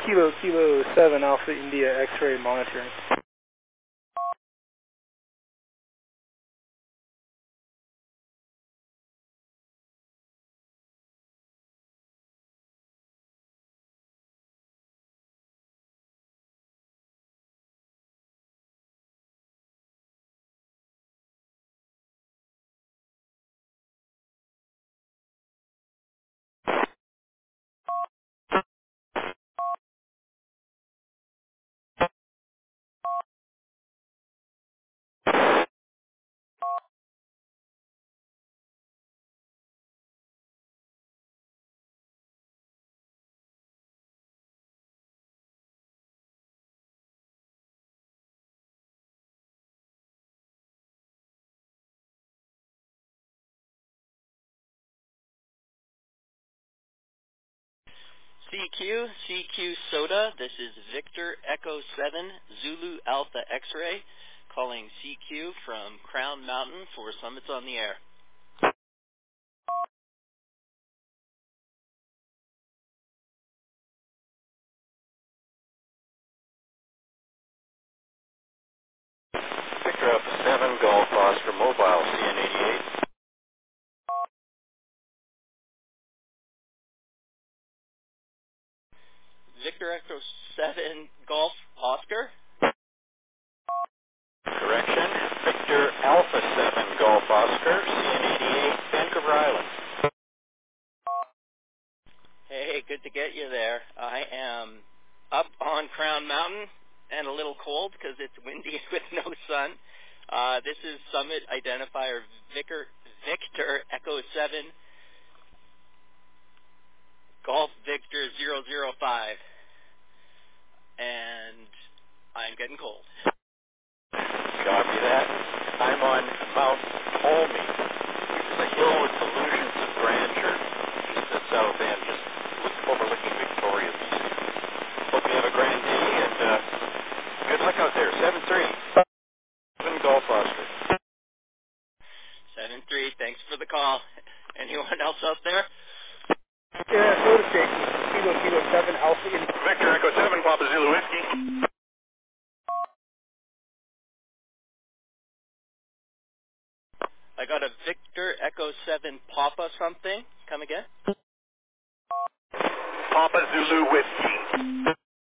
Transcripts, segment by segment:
Kilo 7 Alpha India X-ray monitoring. CQ Soda, this is Victor Echo 7 Zulu Alpha X-ray calling CQ from Crown Mountain for Summits on the Air. Victor Alpha 7 Golf Oscar Mobile CN88. Victor Echo 7 Golf Oscar? Correction, Victor Alpha 7 Golf Oscar CN88 Vancouver Island. Hey, good to get you there. I am up on Crown Mountain and a little cold because it's windy with no sun. This is Summit Identifier Victor Echo 7 Golf Victor 005. And I'm getting cold. Copy that. I'm on Mount Holme, which is a hill with illusions of grandeur, just at south end, just overlooking Victoria, BC. Hope you have a grand day, and good luck out there. 7-3. 7 Golf Oscar. 7-3, thanks for the call. Anyone else out there? Yeah, Soda Shake. Kilo 7 Alpha India. Victor Echo 7 Papa Zulu Whiskey. I got a Victor Echo 7 Papa something. Come again? Papa Zulu Whiskey.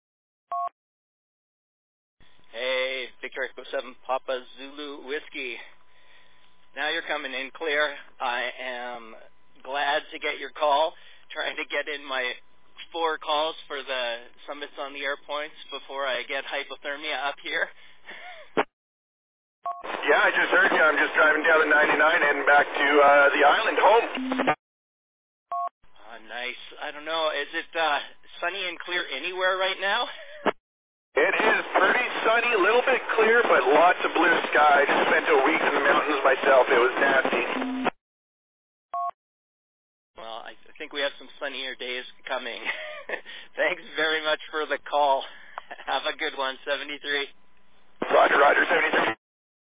Hey, Victor Echo 7 Papa Zulu Whiskey. Now you're coming in clear. I am glad to get your call. Trying to get in my 4 calls for the Summits on the Air points before I get hypothermia up here. Yeah, I just heard you. I'm just driving down the 99 and back to the island home. Oh, nice. I don't know. Is it sunny and clear anywhere right now? It is pretty sunny, a little bit clear, but lots of blue sky. Just spent a week in the mountains myself. It was nasty. Well, I think we have some sunnier days coming. Thanks very much for the call. Have a good one, 73. Roger, 73.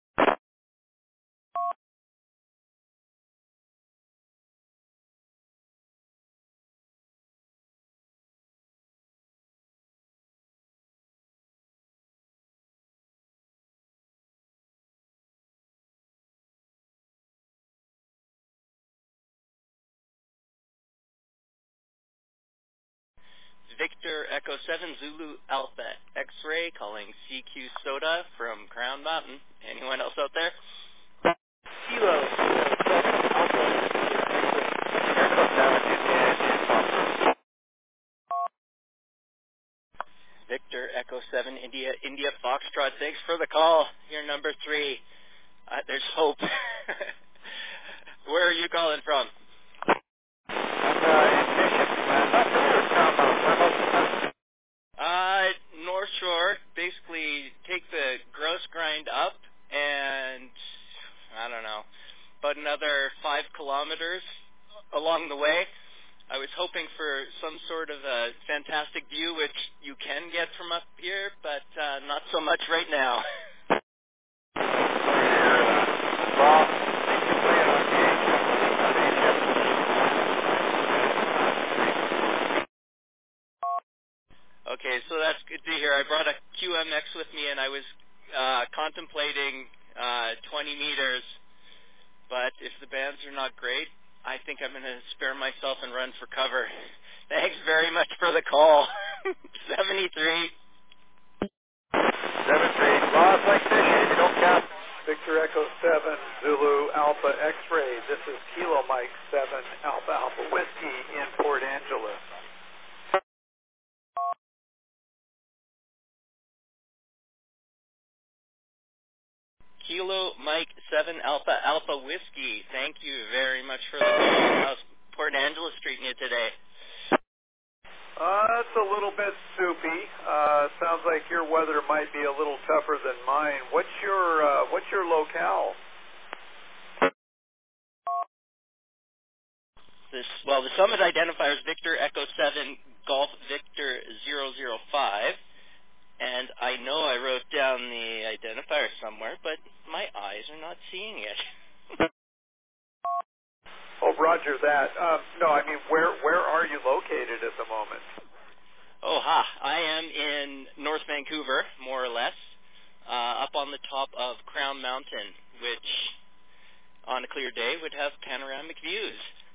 Victor Echo 7 Zulu Alpha X-ray calling CQ Soda from Crown Mountain. Anyone else out there? Kilo 7 Alpha India. Victor Echo 7 India Foxtrot. Thanks for the call. You're number 3. There's hope. Where are you calling from? North Shore. Basically, take the gross grind up and, I don't know, about another 5 kilometers along the way. I was hoping for some sort of a fantastic view, which you can get from up here, but not so much right now. Okay, so that's good to hear. I brought a QMX with me, and I was contemplating 20 meters, but if the bands are not great, I think I'm going to spare myself and run for cover. Thanks very much for the call. 73. 7-3. Lost like fishing. You don't count. Victor Echo 7, Zulu Alpha X-ray. This is Kilo Mike 7, Alpha Alpha Whiskey in Port Angeles. Kilo Mike 7 Alpha Alpha Whiskey. Thank you very much for the call. How's Port Angeles treating you today? It's a little bit soupy. Sounds like your weather might be a little tougher than mine. What's your locale? The summit identifier is Victor Echo 7 Golf Victor 005. And I know I wrote down the identifier somewhere, but my eyes are not seeing it. Oh, roger that. No, I mean, where are you located at the moment? I am in North Vancouver, more or less, up on the top of Crown Mountain, which on a clear day would have panoramic views.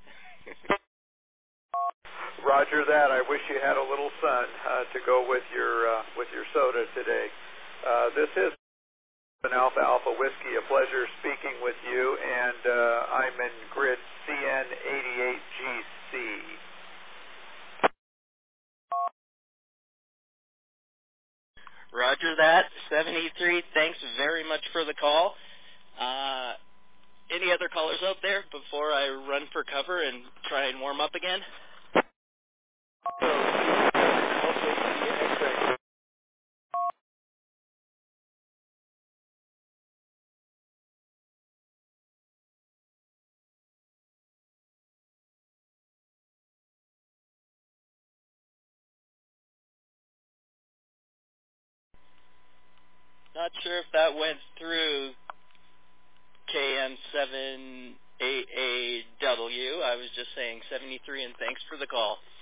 Roger that. I wish you had a little sun to go with your soda today. This is an Alpha Alpha Whiskey. A pleasure speaking with you, and I'm in grid CN88GC. Roger that, 73. Thanks very much for the call. Any other callers out there before I run for cover and try and warm up again? Not sure if that went through KM7AA W. I was just saying 73, and thanks for the call.